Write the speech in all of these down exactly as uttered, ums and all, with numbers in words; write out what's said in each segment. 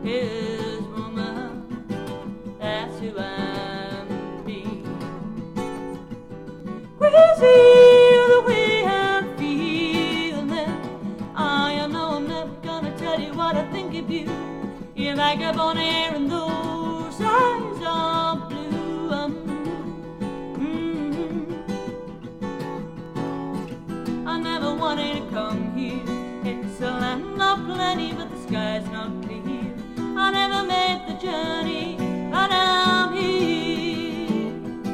his woman. That's who I'm being. Crazy the way I'm feeling. I know I'm never gonna tell you what I think of you. If I kept on hearing those eyes are blue, um, mm-hmm. I never wanted to come here. It's a land of plenty, but the sky's not clear. I never made the journey, but I'm here.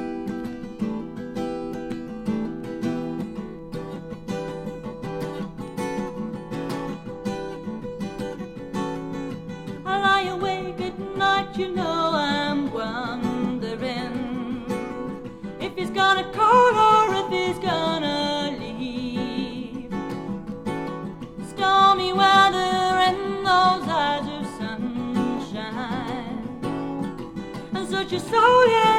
I lie awake at night, you know I'm wondering if he's gonna call or if he's gonna leave. Stormy weather and those eyes of sunshine, and such a soul, yeah.